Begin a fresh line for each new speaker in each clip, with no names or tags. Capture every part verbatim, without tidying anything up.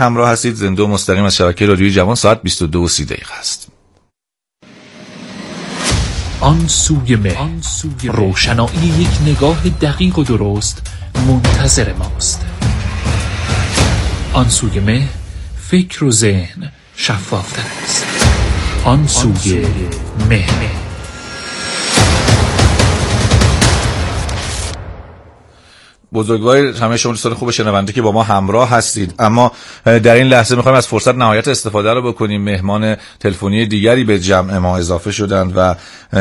همراه هستید، زنده و مستقیم از شبکه رادیوی جوان. ساعت بیست و دو و سی دقیقه است.
آن سوی مه، روشنایی یک نگاه دقیق و درست منتظر ماست. آن سوی مه، فکر و ذهن شفافتر است. آن سوی مه.
بزرگوار همه شما دوستان خوب شنونده که با ما همراه هستید، اما در این لحظه میخوایم از فرصت نهایت استفاده رو بکنیم. مهمان تلفنی دیگری به جمع ما اضافه شدند و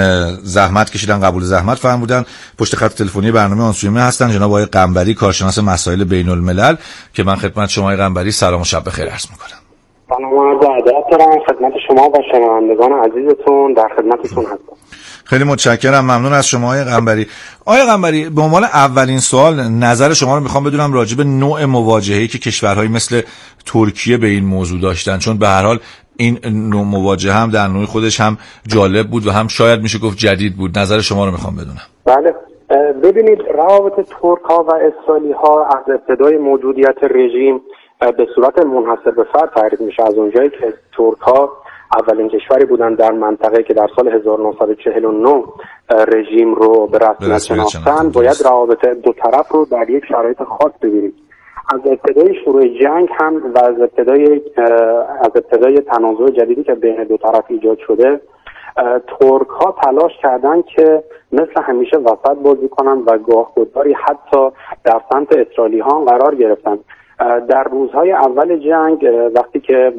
زحمت کشیدن، قبول زحمت فرمودن. پشت خط تلفنی برنامه آن سوی مه هستن جناب آقای قنبری، کارشناس مسائل بین الملل، که من خدمت شما آقای قنبری سلام و شب بخیر عرض میکنم.
سلام و ادب دارم خدمت شما و شنوندگان عزیزتون، در خدمتتون هستم.
خیلی متشکرم، ممنون از شما آقای قنبری. آقای قنبری، به عنوان اولین سوال نظر شما رو میخوام بدونم راجع به نوع مواجهه‌ای که کشورهایی مثل ترکیه به این موضوع داشتن، چون به هر حال این نوع مواجهه هم در نوع خودش هم جالب بود و هم شاید میشه گفت جدید بود. نظر شما رو میخوام بدونم.
بله، ببینید روابط ترک‌ها و اسرائیلی‌ها از ابتدای موجودیت رژیم به صورت منحصر به فرد تعریف میشه. از اونجایی که ترک‌ها اولین کشوری بودن در منطقه که در سال هزار و نهصد و چهل و نه رژیم رو به رسمیت شناختن، باید روابط دو طرف رو در یک شرایط خاص ببینیم. از ابتدای شروع جنگ هم و از ابتدای از ابتدای تنازع جدیدی که بین دو طرف ایجاد شده، ترک ها تلاش کردن که مثل همیشه وسط بازی کنن و گاه گداری حتی در سمت اسرائیلی ها قرار گرفتن. در روزهای اول جنگ وقتی که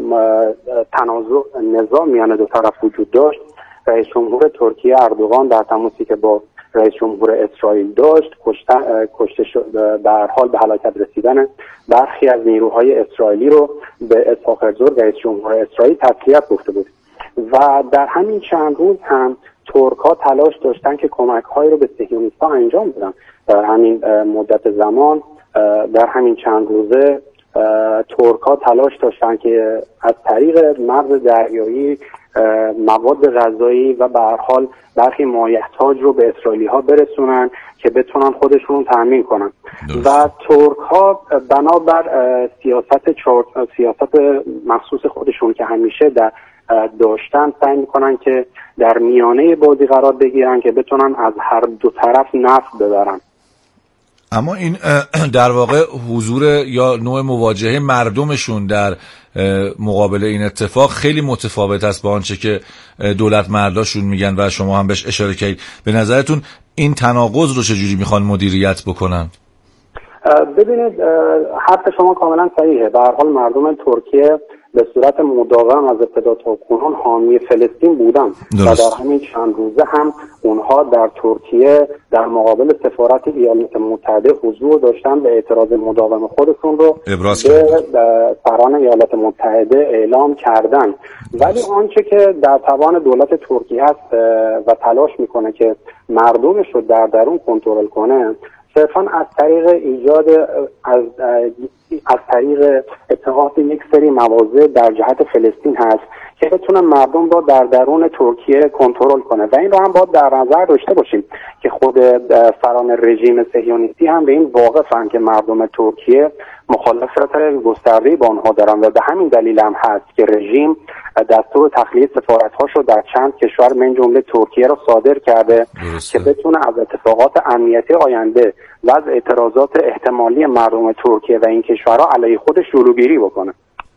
تنازع نزاع میان دو طرف وجود داشت، رئیس جمهور ترکیه اردوغان در تماسی که با رئیس جمهور اسرائیل داشت، کشته شد، در حال به هلاکت رسیدن برخی از نیروهای اسرائیلی رو به اسحاق هرزوگ رئیس جمهور اسرائیل تسلیت گفته بود. و در همین چند روز هم ترک ها تلاش داشتن که کمک هایی رو به صهیونیست‌ها انجام بدن. در همین مدت زمان، در همین چند روزه ترک ها تلاش داشتن که از طریق مرز دریایی مواد غذایی و به هر حال برخی مایحتاج رو به اسرائیلی ها برسونن که بتونن خودشون تامین کنن. دوست. و ترک ها بنابر سیاست چارت، سیاست مخصوص خودشون که همیشه در داشتن، سعی میکنن که در میانه بازی قرار بگیرن که بتونن از هر دو طرف نفع ببرن.
اما این در واقع حضور یا نوع مواجهه مردمشون در مقابل این اتفاق خیلی متفاوت است با آنچه که دولت مرداشون میگن و شما هم بهش اشاره کردید. به نظرتون این تناقض رو چجوری میخوان مدیریت بکنن؟
ببینید، حرف شما کاملا صحیحه. به هر حال مردم ترکیه به صورت مداوم از ابتدا تا کنون حامی فلسطین بودن و در همین چند روزه هم اونها در ترکیه در مقابل سفارت ایالات متحده حضور داشتن و اعتراض مداوم خودشون رو به سران ایالات متحده اعلام کردن. ولی آنچه که در توان دولت ترکیه است و تلاش میکنه که مردمش رو در درون کنترل کنه، صرفاً از طریق ایجاد از از طریق اتخاذ یک سری مواضع در جهت فلسطین هست که بتونه مردم رو در درون ترکیه کنترل کنه. و این رو هم باید در نظر داشته باشیم که خود سران رژیم صهیونیستی هم به این واقفن که مردم ترکیه مخالفت گسترده‌ای با آنها دارن و به همین دلیل هم هست که رژیم دستور تخلیه سفارت‌هاش رو در چند کشور من جمله ترکیه رو صادر کرده که بتونه از اتفاقات امنیتی آینده و از اعتراضات احتمالی مردم ترکیه و این کشورها علیه خودش جلوگیری بکنه.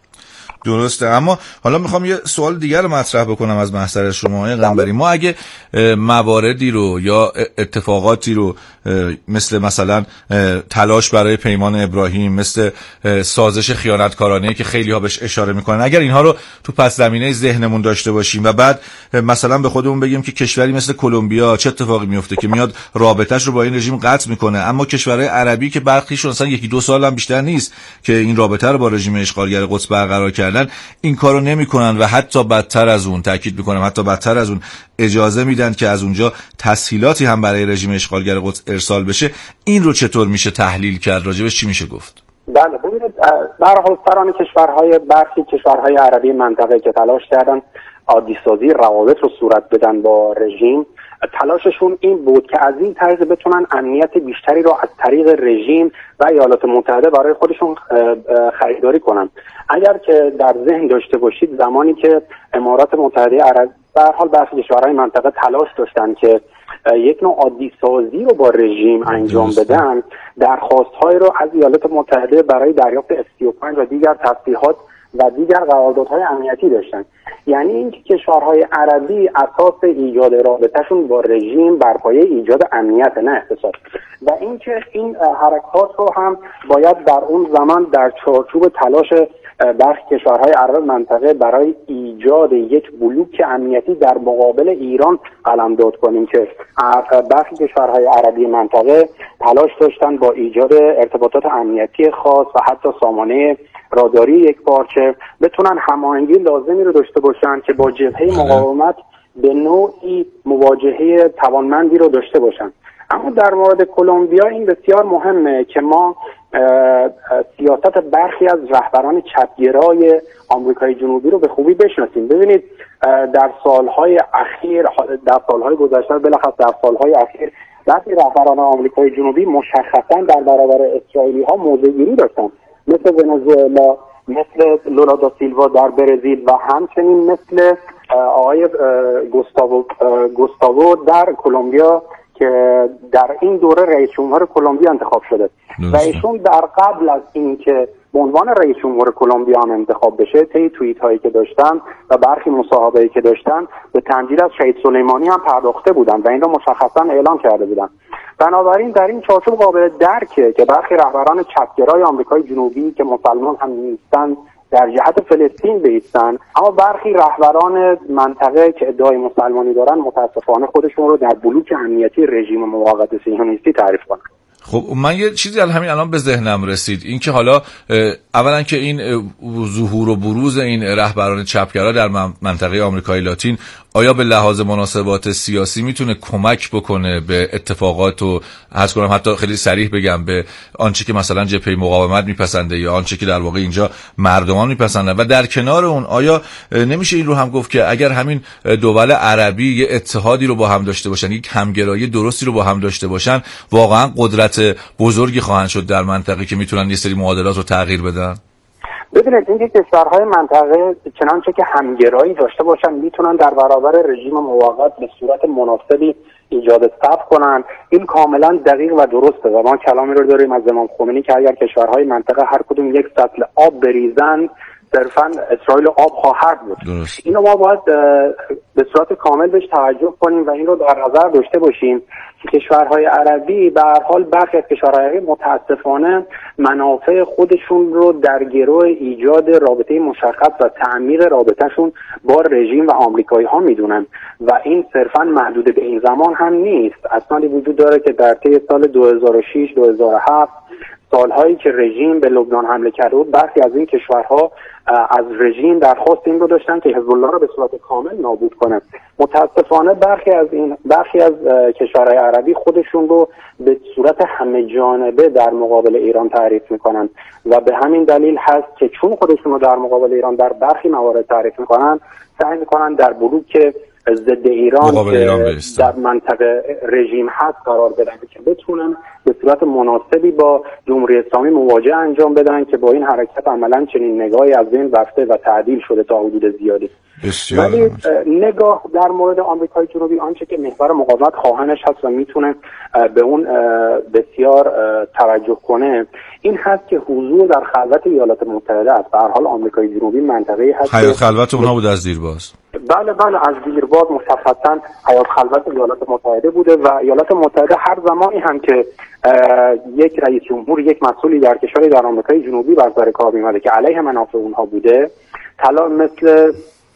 درسته. اما حالا میخوام یه سوال دیگر رو مطرح بکنم از محضر شما آقای قنبری. ما اگه مواردی رو یا اتفاقاتی رو مثل مثلا تلاش برای پیمان ابراهیم، مثل سازش خیانتکارانه که خیلی ها بهش اشاره میکنن، اگر اینها رو تو پس زمینه ذهنمون داشته باشیم و بعد مثلا به خودمون بگیم که کشوری مثل کلمبیا چه اتفاقی میفته که میاد رابطه‌اش رو با این رژیم قطع میکنه، اما کشورهای عربی که برخیشون اصلا یکی دو سال هم بیشتر نیست که این رابطه رو با رژیم اشغالگر قدس برقرار کردن، این کارو نمیکنن و حتی بدتر از اون، تاکید میکنم حتی بدتر از اون، اجازه میدن که از اونجا تسهیلاتی هم برای رژیم اشغالگر قدس ارسال بشه. این رو چطور میشه تحلیل کرد؟ راجبش چی میشه گفت؟
بله، ببینید، به هر حال سران کشورهای برخی کشورهای عربی منطقه که تلاش کردن عادی سازی روابط رو صورت بدن با رژیم، تلاششون این بود که از این طریق بتونن امنیت بیشتری رو از طریق رژیم و ایالات متحده برای خودشون خریداری کنن. اگر که در ذهن داشته باشید زمانی که امارات متحده عرب به هر حال برخی کشورهای منطقه تلاش داشتن که یک نوع عادی سازی رو با رژیم انجام بدن، درخواست‌های رو از ایالات متحده برای دریافت اف سی و پنج و دیگر تسلیحات و دیگر قراردادهای امنیتی داشتن. یعنی اینکه کشورهای عربی اساس ایجاد رابطه‌شون با رژیم بر پایه ایجاد امنیت نه اقتصاد، و اینکه این حرکات رو هم باید در اون زمان در چارچوب تلاش برخی کشورهای عرب منطقه برای ایجاد یک بلوک امنیتی در مقابل ایران قلمداد کنیم که برخی کشورهای عربی منطقه تلاش داشتن با ایجاد ارتباطات امنیتی خاص و حتی سامانه راداری یک پارچه بتونن هماهنگی لازمی رو داشته باشن که با جبهه مقاومت به نوعی مواجهه توانمندی رو داشته باشن. اما در مورد کلمبیا این بسیار مهمه که ما سیاست برخی از رهبران چپگرای آمریکای جنوبی رو به خوبی بشناسیم. ببینید در سالهای اخیر، در سالهای گذشته، بالاخص در سالهای اخیر برخی رهبران آمریکای جنوبی مشخصا در برابر اسرائیلی ها موضع‌گیری داشتن، مثل ونزوئلا، مثل لولا دا سیلوا در برزیل و همچنین مثل آقای گوستاوو گوستاوو در کلمبیا که در این دوره رئیس جمهور کلمبیا انتخاب شده و ایشون در قبل از اینکه به عنوان رئیس جمهور کلمبیا هم انتخاب بشه طی توییت هایی که داشتن و برخی مصاحبه‌ای که داشتن به تمجید از شهید سلیمانی هم پرداخته بودن و این رو مشخصا اعلام کرده بودن. بنابراین در این چارچوب قابل درکه که برخی رهبران چپگرای آمریکای جنوبی که مسلمان هم نیستن در جهت فلسطین بایستن، اما برخی رهبران منطقه که ادعای مسلمانی دارن متاسفانه خودشون رو در بلوک امنیتی رژیم موقت صهیونیستی تعریف کنن.
خب من یه چیزی از همین الان به ذهنم رسید، این که حالا اولا که این ظهور و بروز این رهبران چپگرا در منطقه آمریکای لاتین آیا به لحاظ مناسبات سیاسی میتونه کمک بکنه به اتفاقات و عرض کنم حتی خیلی صریح بگم به آنچه که مثلا جبهه مقاومت میپسنده یا آنچه که در واقع اینجا مردمان میپسندن، و در کنار اون آیا نمیشه این رو هم گفت که اگر همین دول عربی یه اتحادی رو با هم داشته باشن، یک همگرایی درستی رو با هم داشته باشن، واقعا قدرت بزرگی خواهند شد در منطقه که میتونن یه سری معادلات رو تغییر بدن؟
ببینید اینکه کشورهای منطقه چنانچه که همگرایی داشته باشن میتونن در برابر رژیم موقت به صورت مناسبی ایجاد صف کنن، این کاملا دقیق و درسته و ما کلامی رو داریم از امام خمینی که اگر کشورهای منطقه هر کدوم یک سطل آب بریزن صرفاً اسرائیل آب خواهد بود. اینو ما باید به صورت کامل بهش توجه کنیم و این رو در نظر داشته باشیم که کشورهای عربی به هر حال برخی از کشورهای عربی متاسفانه منافع خودشون رو در گروه ایجاد رابطه مشخص و تعمیق رابطهشون با رژیم و آمریکایی ها میدونن و این صرفاً محدود به این زمان هم نیست. اسنادی وجود داره که در طی سال دو هزار و شش دو هزار و هفت سالهایی که رژیم به لبنان حمله کرده بود برخی از این کشورها از رژیم درخواست این رو داشتن که حزب الله رو به صورت کامل نابود کنه. متاسفانه برخی از این برخی از کشورهای عربی خودشون رو به صورت همه جانبه در مقابل ایران تعریف میکنن و به همین دلیل هست که چون خودشون رو در مقابل ایران در برخی موارد تعریف میکنن سعی میکنن در بلوک ضد ایران که ایران در منطقه رژیم هست قرار بدن که بتونن به صورت مناسبی با جمهوری اسلامی مواجهه انجام بدن که با این حرکت عملا چنین نگاهی از بین رفته و تعدیل شده تا حدود زیادی. ولی نگاه در مورد آمریکای جنوبی آنچه که محور مقاومت خواهانش هست و میتونه به اون بسیار توجه کنه این هست که حضور در خلوت ایالات متحده است. به هر حال آمریکای جنوبی منطقه‌ای هست
حیات خلوت اونها بود از دیرباز.
بله بله از دیرباز مشخصاً حیات خلوت ایالات متحده بوده و ایالات متحده هر زمانی هم که یک رئیس جمهور یک مسئولی در کشوری در آمریکای جنوبی بر سر کار می‌آمده که علیه منافع اونها بوده، طلا مثل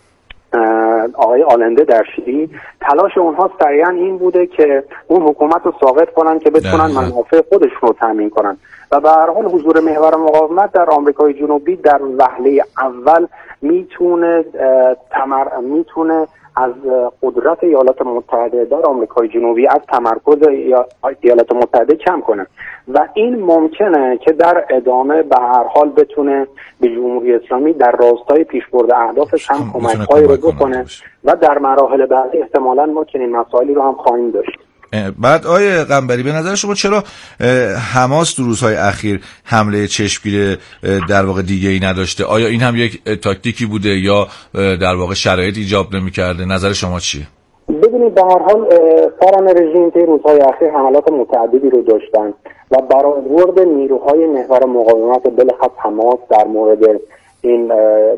آقای آلنده در شیلی، تلاش اونها سریعا این بوده که اون حکومت رو ساقط کنن که بتونن منافع خودشون رو تامین کنن و به هر حال حضور محور مقاومت در آمریکای جنوبی در وهله اول میتونه تمر... میتونه از قدرت ایالات متحده در آمریکای جنوبی، از تمرکز ایالات متحده کم کنه و این ممکنه که در ادامه به هر حال بتونه به جمهوری اسلامی در راستای پیشبرد اهدافش هم کمک‌هایی رو بکنه و در مراحل بعدی احتمالاً ما چنین مسائلی رو هم خواهیم داشت.
بعد آیه قنبری به نظر شما چرا حماس در روزهای اخیر حمله چشمگیر در واقع دیگه ای نداشته؟ آیا این هم یک تاکتیکی بوده یا در واقع شرایط ایجاب نمی‌کرده؟ نظر شما چیه؟
ببینید به هر حال سران رژیم طی روزهای اخیر حملات متعددی رو داشتن و برآورد نیروهای محور مقاومت بالاخص حماس در مورد این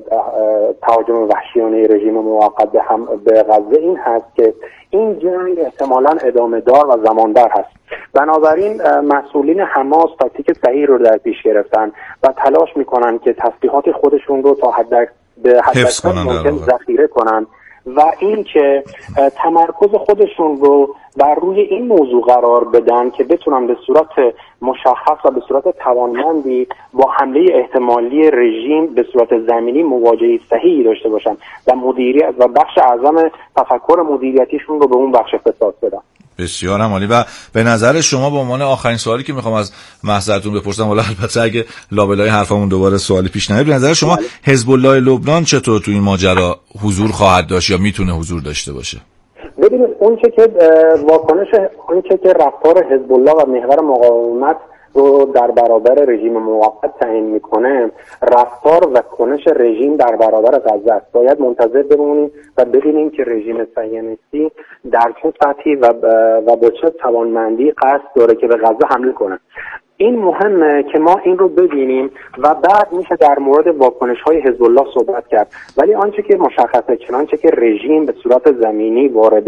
تهاجم وحشیانه رژیم موقت به, هم به غزه این هست که این جنگ احتمالاً ادامه دار و زماندار هست. بنابراین مسئولین حماس تاکتیک صحیح رو در پیش گرفتن و تلاش میکنن که تسلیحات خودشون رو تا حد به حد ممکن ذخیره کنن و این که تمرکز خودشون رو بر روی این موضوع قرار بدن که بتونن به صورت مشخص و به صورت توانمندی با حمله احتمالی رژیم به صورت زمینی مواجهه صحیحی داشته باشن و مدیریت و بخش اعظم تفکر مدیریتیشون رو به اون بخش اختصاص بدن.
بسیار عالی. و به نظر شما به عنوان آخرین سوالی که میخوام از محضرتون بپرسم، ولی البته اگه لابلای حرفمون دوباره سوالی پیش نیاد، به نظر شما حزب الله لبنان چطور تو این ماجرا حضور خواهد داشت یا میتونه حضور داشته باشه؟
ببینید اون چه که واکنش اون چه که رفتار حزب الله و محور مقاومت رو در برابر رژیم موقت تعیین میکنه، رفتار و کنش رژیم در برابر غزه است. باید منتظر بمونیم و ببینیم که رژیم صهیونیستی در چه سطحی و و با چه توانمندی قصد داره که به غزه حمله کنه. این مهمه که ما این رو ببینیم و بعد میشه در مورد واکنش‌های حزب الله صحبت کرد. ولی آنچه که مشخصه، چنانچه که رژیم به صورت زمینی وارد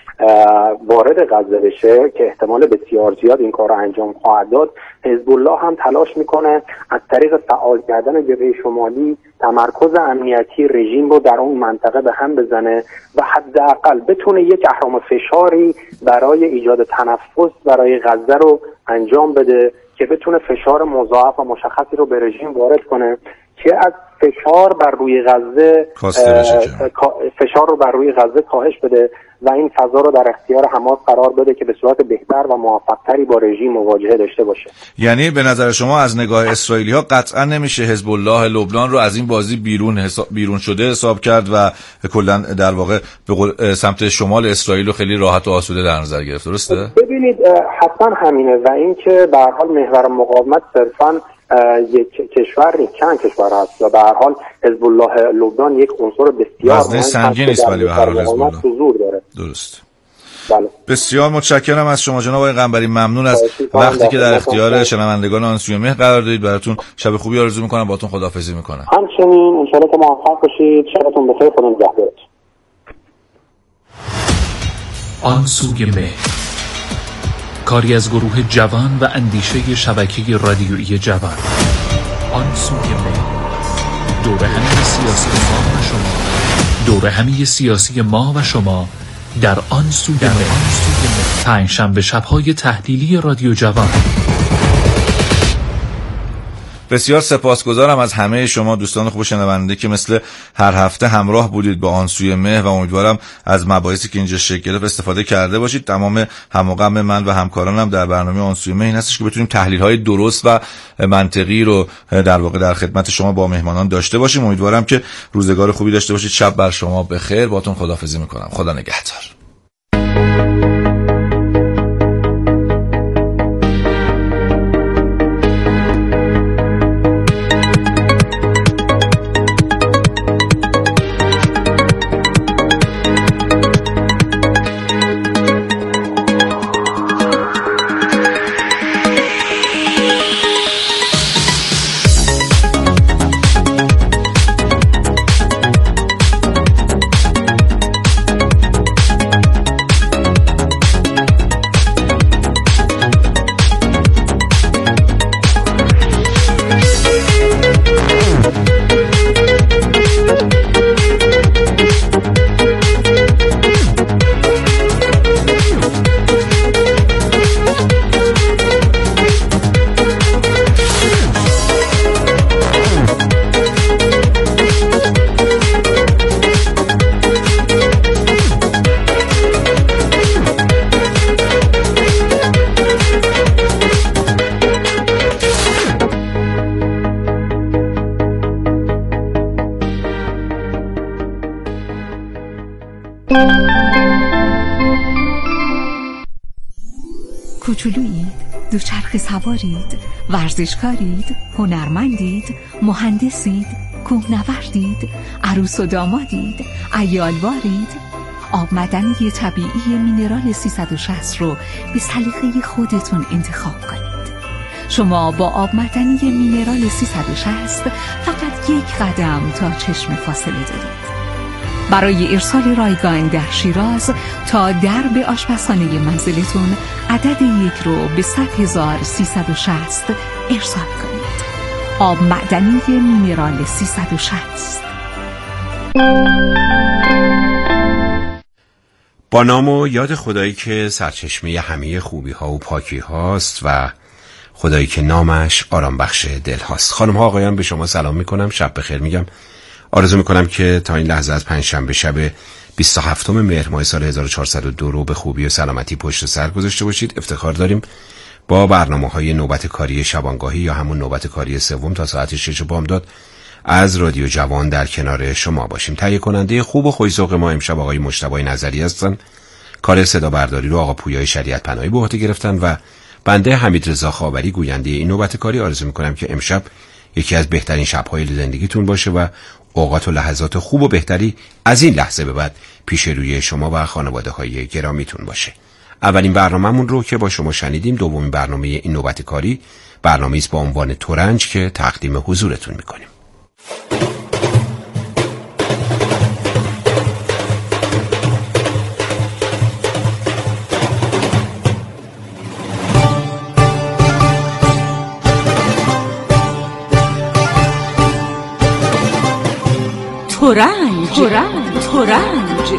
وارد غزه بشه که احتمال بسیار زیاد این کار رو انجام خواهد داد، حزب الله هم تلاش میکنه از طریق فعال کردن جبهه شمالی تمرکز امنیتی رژیم رو در اون منطقه به هم بزنه و حداقل بتونه یک اهرم فشاری برای ایجاد تنفس برای غزه رو انجام بده که بتونه فشار مضاعف و مشخصی رو به رژیم وارد کنه که از فشار بر روی غزه فشار رو بر روی غزه کاهش بده و این فضا رو در اختیار حماس قرار بده که به صورت بهتر و موفق‌تری با رژیم مواجهه داشته باشه.
یعنی به نظر شما از نگاه اسرائیلی‌ها قطعا نمیشه حزب الله لبنان رو از این بازی بیرون حساب بیرون شده حساب کرد و کلا در واقع به سمت شمال اسرائیل رو خیلی راحت و آسوده در نظر گرفت، درسته؟
ببینید حتما همینه و این که به هر حال محور مقاومت صرفاً یک کشور نیست، چند کشور هست و به هر حال حزب الله لبنان یک عنصر بسیار
وزنه سنگین است ولی به هر حال حزب الله
حضور داره.
درست.
بله.
بسیار متشکرم از شما جناب آقای قنبری، ممنون از وقتی که در اختیار شنوندگان آن سوی مه قرار دادید. براتون شب خوبی آرزو میکنم، باهاتون خداحافظی میکنم.
همچنین ان شاءالله که موفق باشید، شبتون بخیر، خدا نگهدارتون.
آن سوی مه، کاری از گروه جوان و اندیشه شبکه رادیویی جوان. آن سوی مه، دوره همی سیاسی ما و شما، دوره همی سیاسی ما و شما در آن سوی مه، پنج شنبه شب‌های تحلیلی رادیو جوان.
بسیار سپاسگزارم از همه شما دوستان خوب شنونده که مثل هر هفته همراه بودید با آن سوی مه و امیدوارم از مباحثی که اینجا شکل گرفت استفاده کرده باشید. تمام هم و غم من و همکارانم در برنامه آن سوی مه این هستش که بتونیم تحلیل‌های درست و منطقی رو در واقع در خدمت شما با مهمانان داشته باشیم. امیدوارم که روزگار خوبی داشته باشید. شب بر شما بخیر. باهاتون خداحافظی می‌کنم. خدا نگهدار.
کوچولویید، دوچرخه سوارید، ورزشکارید، هنرمندید، مهندسید، کوهنوردید، عروس و دامادید، عیالوارید. آب معدنی طبیعی مینرال سیصد و شصت رو به سلیقه خودتون انتخاب کنید. شما با آب معدنی مینرال سیصد و شصت فقط یک قدم تا چشم فاصله دارید. برای ارسال رایگان در شیراز تا درب آشپزخانه منزلتون عدد یک رو به صد هزار و سیصد و شصت ارسال کنید. آب معدنی مینرال سیصد و شصت.
با نام و یاد خدایی که سرچشمه همه خوبی ها و پاکی هاست و خدایی که نامش آرام بخش دل هاست. خانم ها آقایان به شما سلام میکنم، شب بخیر میگم. آرزو میکنم که تا این لحظه از پنجشنبه شب بیست و هفتم مهر ماه سال هزار و چهارصد و دو رو به خوبی و سلامتی پشت سر گذاشته باشید. افتخار داریم با برنامه‌های نوبت کاری شبانگاهی یا همون نوبت کاری سوم تا ساعت شش بامداد از رادیو جوان در کنار شما باشیم. تهیه کننده خوب و خوش‌ذوق ما امشب آقای مجتبی نظری هستن. کار صدا برداری رو آقا پویای شریعت پناهی به عهده گرفتن و بنده حمیدرضا خاوری گوینده این نوبت کاری. آرزو میکنم که امشب یکی از بهترین شب‌های زندگیتون باشه و اوقات و لحظات خوب و بهتری از این لحظه به بعد پیش روی شما و خانواده‌های گرامیتون باشه. اولین برنامه‌مون رو که با شما شنیدیم، دومین برنامه این نوبت کاری، برنامه‌ای است با عنوان ترنج که تقدیم حضورتون می‌کنیم.
ترنج ترنج ترنج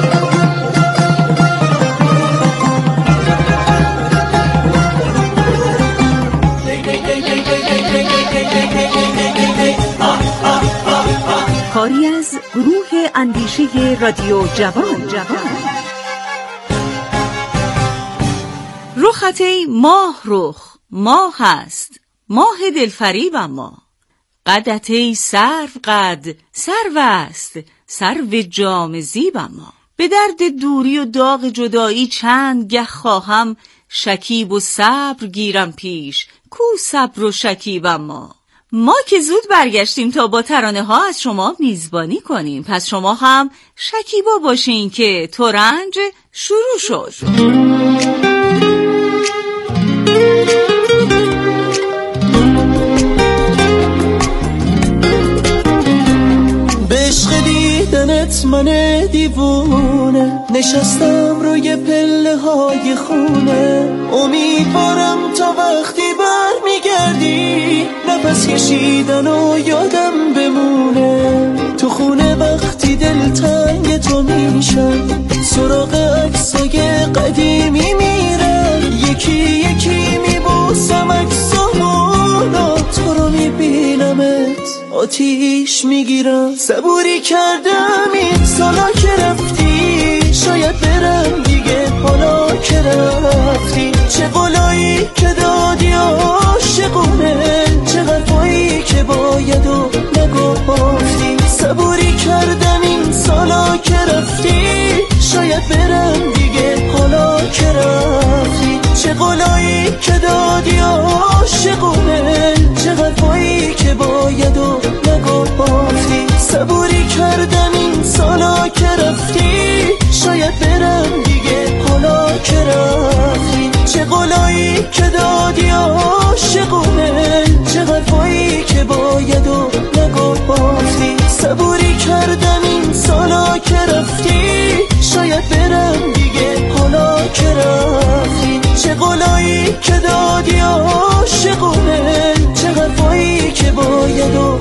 کاری از گروه اندیشه رادیو جوان.
رخت ای ماه رخ ماه هست، ماه دلفریب اما قدت ای سرو قد سرو است، سرو جام زیب اما به درد دوری و داغ جدایی چند گه خواهم شکیب و صبر گیرم پیش، کو صبر و شکیب اما ما که زود برگشتیم تا با ترانه ها از شما میزبانی کنیم، پس شما هم شکیبا باشین که ترنج شروع شد.
عشق دیدنت من دیوونه، نشستم روی پله های خونه، امیدوارم تا وقتی بر میگردی نفس کشیدن و یادم بمونه. تو خونه وقتی دلتنگ تو میشم، سراغ عکسای قدیمی میرم، یکی یکی میبوسم عکسامونو، تو رو میبینمت آتیش میگیرم. صبوری کردم این سالا که رفتی، شاید برم دیگه حالا که رفتی. چه قولایی که دادی عاشقونه، چه حرفایی که باید و نگفتی. صبوری کردم این سالا که رفتی، شاید برم دیگه حالا که رفتی. چه قولایی که دادی عاشقونه، چه حرفایی که باید و نگفتی. صبوری کردم این سالا که رفتی، شاید برم دیگه حالا که رفتی. چه قولایی که دادی عاشقونه، چه حرفایی که باید و نگفتی. صبوری کردم این سالا که رفتی، شاید برم دیگه حالا که رفتی. چه قولایی که دادی عاشقونه، چه حرفایی که باید و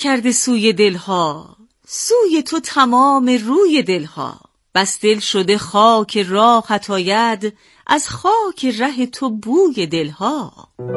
نکرده سوی دلها، سوی تو تمام روی دلها. بس دل شده خاک راه خطاید، از خاک ره تو بوی دلها.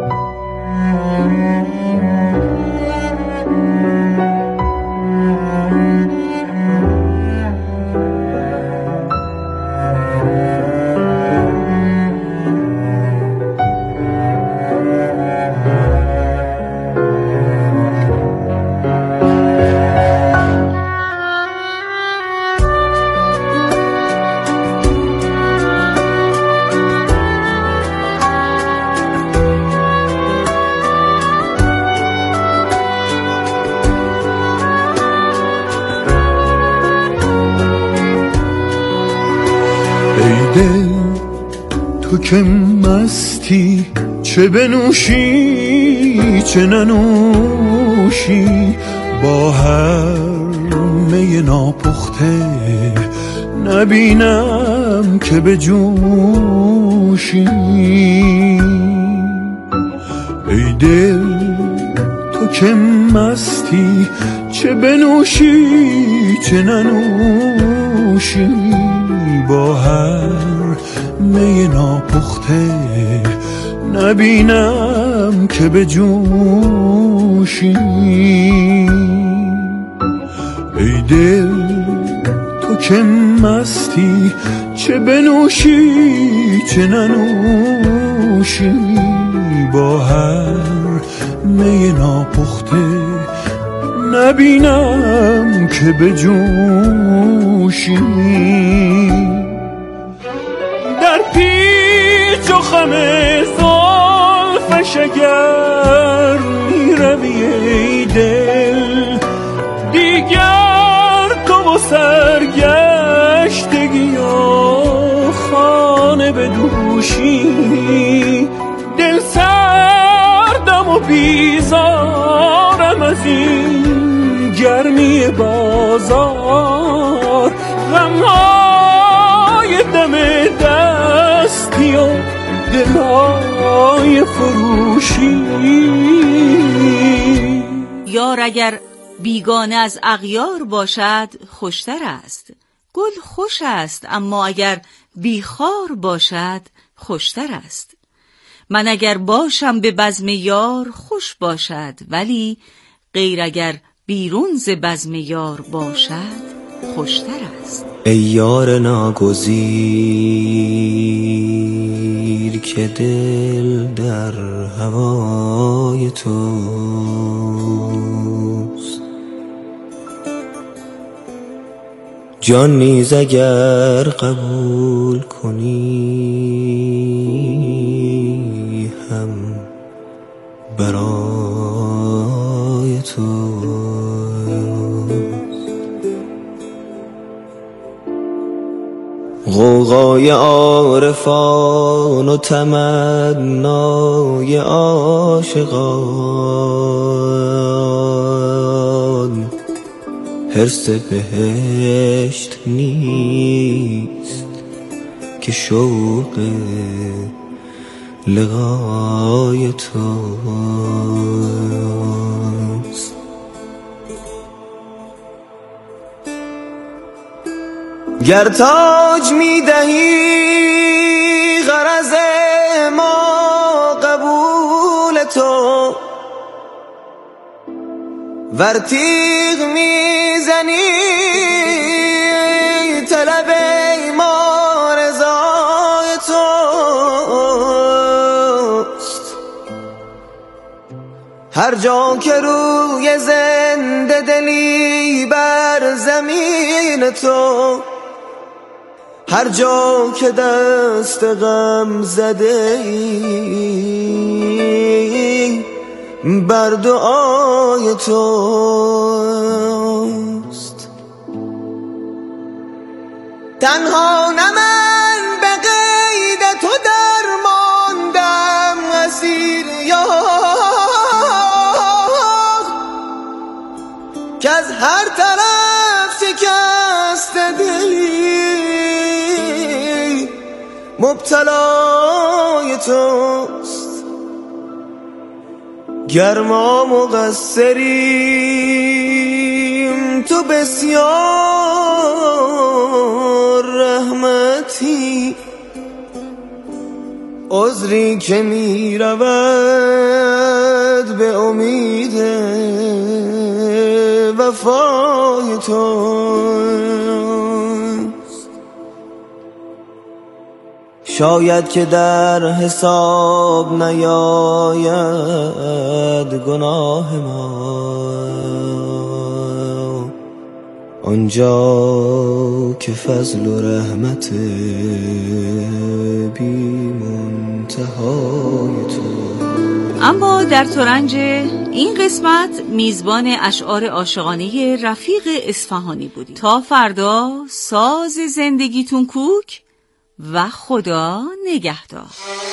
تو که مستی چه بنوشی چه ننوشی، با هر می ناپخته نبینم که بجوشی. ای دل تو که مستی چه بنوشی چه ننوشی، با هر می ناپخته نبینم که بجوشی. ای دل تو که مستی چه بنوشی چه ننوشی، با هر می ناپخته نبینم که بجوشی. در پیچ و خم زلفش اگر میروی ای دل، دیگر تو و سرگشتگی و خانه بدوشی. دل سردم و بیزارم از این گرمی بازار، غمهای دم دستی و دلهای فروشی.
یار اگر بیگانه از اغیار باشد خوشتر است، گل خوش است اما اگر بیخار باشد خوشتر است. من اگر باشم به بزم یار خوش باشد، ولی غیر اگر بیرون ز بزم یار باشد خوشتر است.
ای یار ناگزیر که دل در هوای توست، جان نیز اگر قبول کنی هم برای توست. غوغای عارفان و تمنای عاشقان، حرص بهشت نیست که شوق لقای توست. گر تاج میدهی غرض ما قبول تو، ور تیغ میزنی طلب ما رضای توست. هر جا که روی زنده دلی بر زمین تو، هر جا که دست غم زده ای بر دعای توست. تنها نه من به قید تو درماندم اسیر یار، که از هر طرف شکست دلی مبتلای توست. گر ما مقصریم تو بسیار رحمتی، عذری که می رود به امید وفای توست. شاید که در حساب نیاید گناه ما، آنجا که فضل و رحمت بی منتهای تو.
اما در ترنج این قسمت میزبان اشعار عاشقانه رفیق اصفهانی بودیم. تا فردا ساز زندگیتون کوک و خدا نگهدار.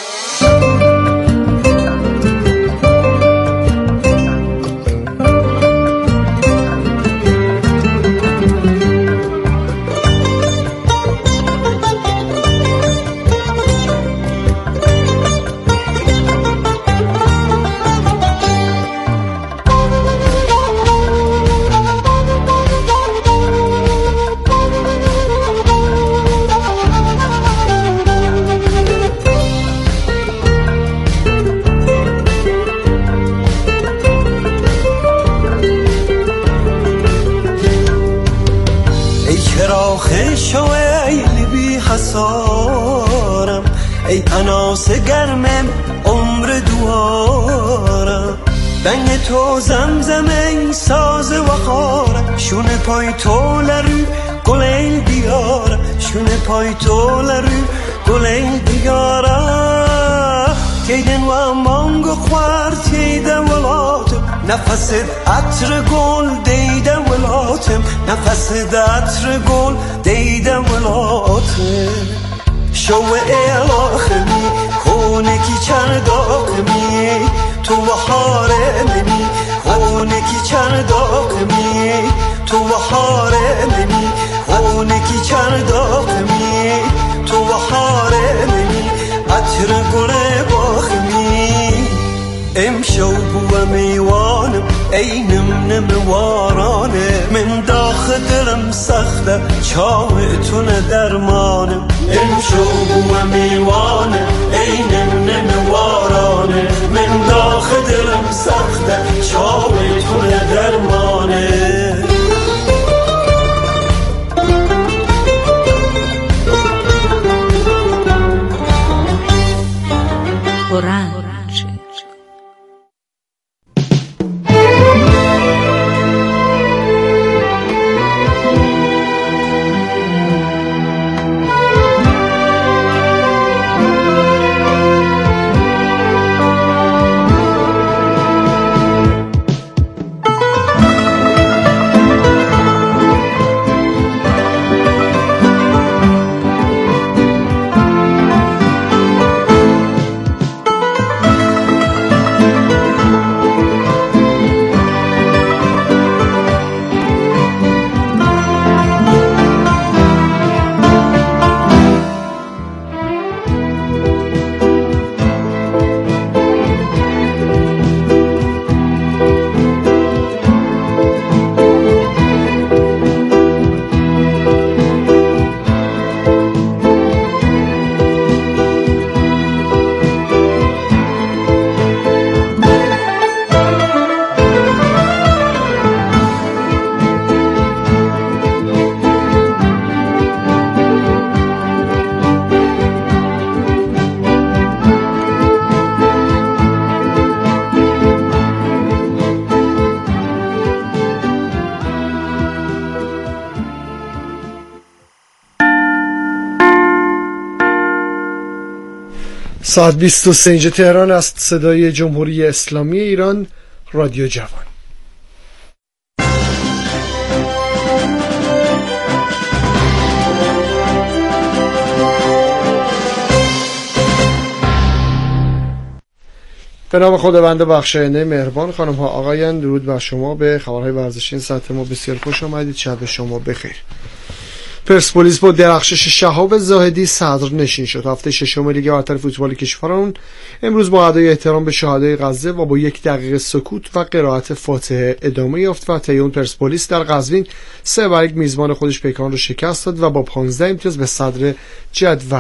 حسارم ای اناس گرمم عمر دوارم، دنگ تو زمزم ای ساز وقارم، شونه پای تو لرو گل دیارم، شونه پای تو لرو گل دیارم. تیدن و مانگو خوار تیده ولاتم، نفس عطر گل دیده ولاتم، نفس عطر گل دیده ولاتم. شو الاخمی خونکی چرداقمی تو بحار منی، خونکی چرداقمی تو بحار منی، خونکی چرداقمی تو بحار منی، عطر گل باخمی. امشو بو میوانم ای نم نم وارانه، من داخل دلم سخته چاوتونه درمانم. امشو بو میوانم ای نم نم وارانه، من داخل دلم سخته چاوتونه درمانه. ترنج
ساعت بیست و سه اینجا تهران است. صدای جمهوری اسلامی ایران، رادیو جوان. به نام خداوند بخشاینده مهربان. خانم ها آقایان، درود بر شما. به خبرهای ورزشی این ساعت ما بسیار خوش آمدید. شب شما بخیر. پرسپولیس با درخشش شهاب زاهدی صدر نشین شد. هفته ششم لیگ برتر فوتبال کشورمون امروز با ادای احترام به شهدای غزه و با یک دقیقه سکوت و قرائت فاتحه ادامه یافت و تیون پرسپولیس در قزوین سه بر یک میزبان خودش پیکان رو شکست داد و با پانزده امتیاز به صدر جدول